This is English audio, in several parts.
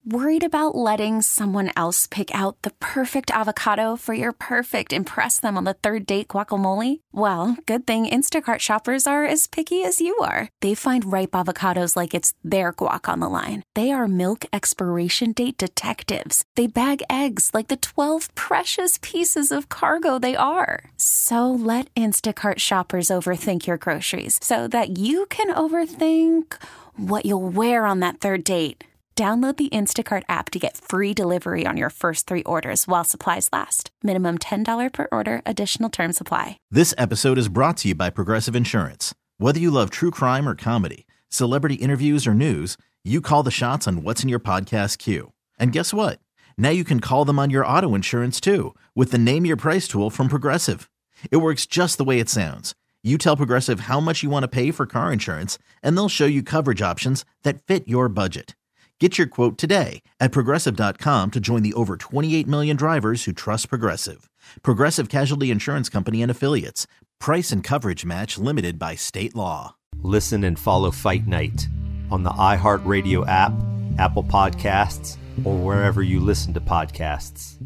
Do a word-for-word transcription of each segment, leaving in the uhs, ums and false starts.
Worried about letting someone else pick out the perfect avocado for your perfect impress them on the third date guacamole? Well, good thing Instacart shoppers are as picky as you are. They find ripe avocados like it's their guac on the line. They are milk expiration date detectives. They bag eggs like the twelve precious pieces of cargo they are. So let Instacart shoppers overthink your groceries so that you can overthink what you'll wear on that third date. Download the Instacart app to get free delivery on your first three orders while supplies last. Minimum ten dollars per order. Additional terms apply. This episode is brought to you by Progressive Insurance. Whether you love true crime or comedy, celebrity interviews or news, you call the shots on what's in your podcast queue. And guess what? Now you can call them on your auto insurance too with the Name Your Price tool from Progressive. It works just the way it sounds. You tell Progressive how much you want to pay for car insurance, and they'll show you coverage options that fit your budget. Get your quote today at Progressive dot com to join the over twenty-eight million drivers who trust Progressive. Progressive Casualty Insurance Company and Affiliates. Price and coverage match limited by state law. Listen and follow Fight Night on the iHeartRadio app, Apple Podcasts, or wherever you listen to podcasts.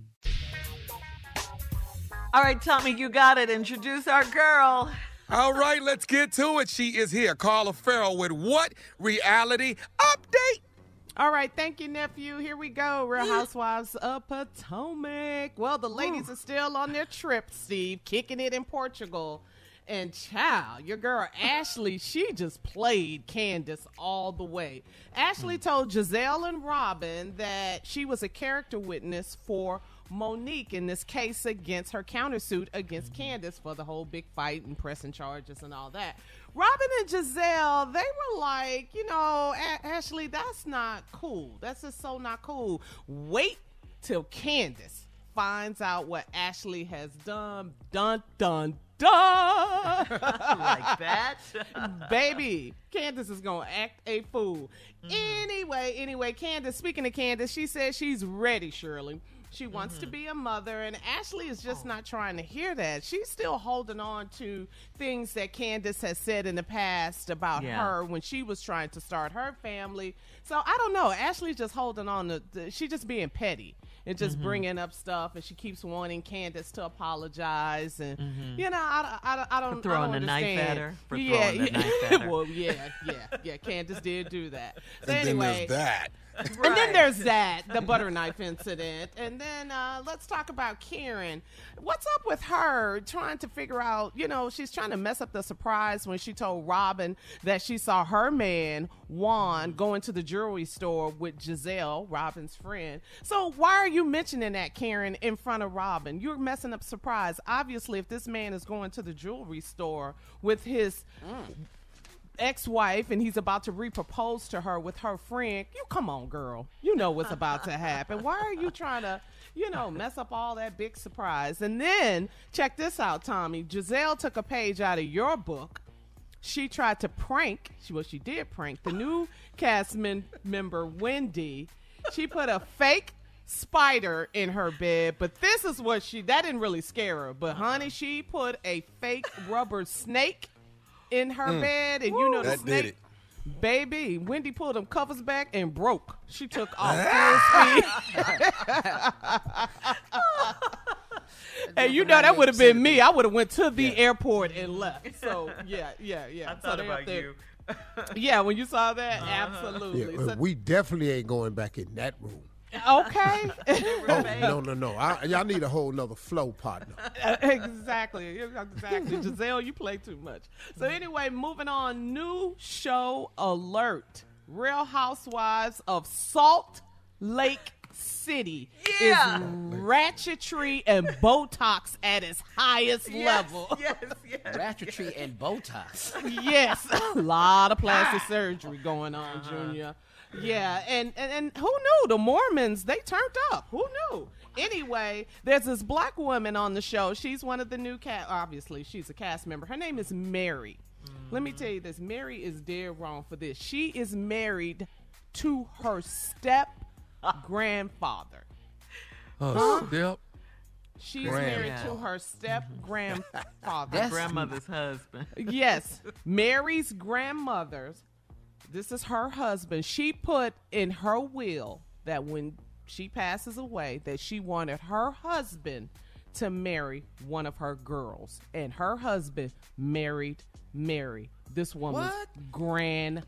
All right, Tommy, you got it. Introduce our girl. All right, let's get to it. She is here, Carla Ferrell, with What Reality Update? All right, thank you, nephew. Here we go. Real Housewives of Potomac. Well, the ladies Ooh. are still on their trip, Steve, kicking it in Portugal. And child, your girl Ashley, she just played Candace all the way. Ashley told Giselle and Robin that she was a character witness for Monique in this case against her countersuit against Candace for the whole big fight and pressing charges and all that. Robin and Giselle, they were like, you know, A- Ashley, that's not cool. That's just so not cool. Wait till Candace finds out what Ashley has done. Dun, dun, dun. Like that? Baby, Candace is going to act a fool. Mm-hmm. Anyway, anyway, Candace, speaking of Candace, she says she's ready, Shirley. She wants mm-hmm. to be a mother, and Ashley is just oh. not trying to hear that. She's still holding on to things that Candace has said in the past about yeah. her when she was trying to start her family. So I don't know. Ashley's just holding on to, to she's just being petty and just mm-hmm. bringing up stuff, and she keeps wanting Candace to apologize. And, mm-hmm. you know, I, I, I don't, for throwing I don't the understand. knife at her. For yeah, throwing the yeah. knife at her. Well, yeah, yeah, yeah. Candace did do that. So and anyway, then there's that. Right. And then there's that, the butter knife incident. And then uh, let's talk about Karen. What's up with her trying to figure out, you know, she's trying to mess up the surprise when she told Robin that she saw her man, Juan, go into the jewelry store with Giselle, Robin's friend. So why are you mentioning that, Karen, in front of Robin? You're messing up surprise. Obviously, if this man is going to the jewelry store with his... Mm. ex-wife and he's about to repropose to her with her friend, you come on, girl, you know what's about to happen. Why are you trying to, you know, mess up all that big surprise? And then check this out, Tommy. Giselle took a page out of your book. She tried to prank, she well she did prank the new cast men- member Wendy. She put a fake spider in her bed, but this is what she that didn't really scare her, but honey, she put a fake rubber snake in her mm. bed, and you know the that snake, did it. Baby, Wendy pulled them covers back and broke. She took off full speed. And you know that would have been me. I would have went to the yeah. airport and left. So yeah, yeah, yeah. I thought so about you. Yeah, when you saw that, uh-huh. absolutely. Yeah, so, we definitely ain't going back in that room. Okay. Oh, no, no, no. I, y'all need a whole nother flow partner. Exactly. Exactly. Giselle, you play too much. So anyway, moving on. New show alert. Real Housewives of Salt Lake City yeah. is ratchetry and Botox at its highest yes, level. Yes, yes. Ratchetry and Botox. Yes. A lot of plastic surgery going on, uh-huh. Junior. Yeah, and, and, and who knew? The Mormons, they turned up. Who knew? Anyway, there's this black woman on the show. She's one of the new cast. Obviously, she's a cast member. Her name is Mary. Mm-hmm. Let me tell you this. Mary is dead wrong for this. She is married to her step-grandfather. Oh, step. She's Grand. married Yeah. to her step-grandfather. That's grandmother's husband. Yes, Mary's grandmother's. This is her husband. She put in her will that when she passes away, that she wanted her husband to marry one of her girls, and her husband married Mary, this woman's What? granddaughter.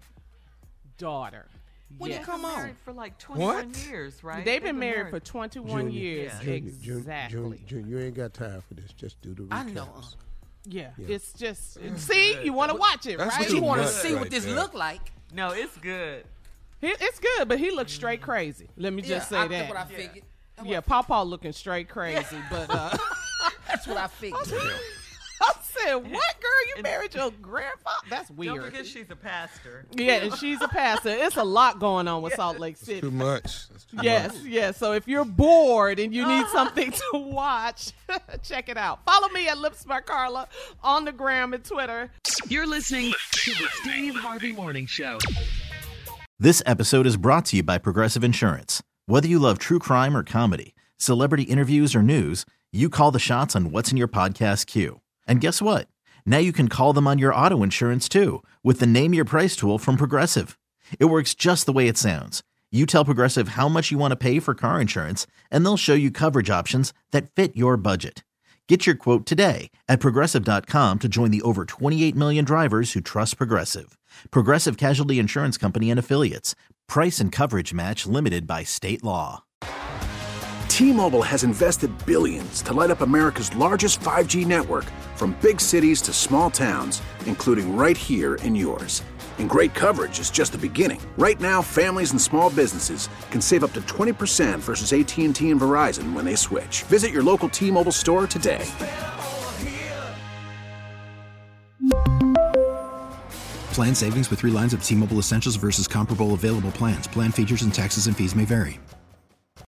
When Yes. you come Married on? for like twenty-one What? years, right? They've been married for twenty-one Junior, years. Yeah. Junior, Junior, Exactly. Junior, Junior, you ain't got time for this. Just do the recaps. I know. Yeah. Yeah. It's just, see, you want to watch it, That's right? too You want to much see what right this there. look like? No, it's good. He, it's good, but he looks straight crazy. Let me just yeah, say I, that. That's what I figured. That's Yeah, what Pawpaw looking straight crazy, but uh, I, that's what I figured. I said, "What, girl? You married your grandfather? That's Don't weird." forget she's a pastor. Yeah, and she's a pastor. It's a lot going on with Salt Lake City. Too much. That's too Yes, much. yes. So if you're bored and you need something to watch, check it out. Follow me at Lips by Carla on the gram and Twitter. You're listening to the Steve Harvey Morning Show. This episode is brought to you by Progressive Insurance. Whether you love true crime or comedy, celebrity interviews or news, you call the shots on what's in your podcast queue. And guess what? Now you can call them on your auto insurance too with the Name Your Price tool from Progressive. It works just the way it sounds. You tell Progressive how much you want to pay for car insurance, and they'll show you coverage options that fit your budget. Get your quote today at Progressive dot com to join the over twenty-eight million drivers who trust Progressive. Progressive Casualty Insurance Company and Affiliates. Price and coverage match limited by state law. T-Mobile has invested billions to light up America's largest five G network, from big cities to small towns, including right here in yours. And great coverage is just the beginning. Right now, families and small businesses can save up to twenty percent versus A T and T and Verizon when they switch. Visit your local T-Mobile store today. Plan savings with three lines of T-Mobile Essentials versus comparable available plans. Plan features and taxes and fees may vary.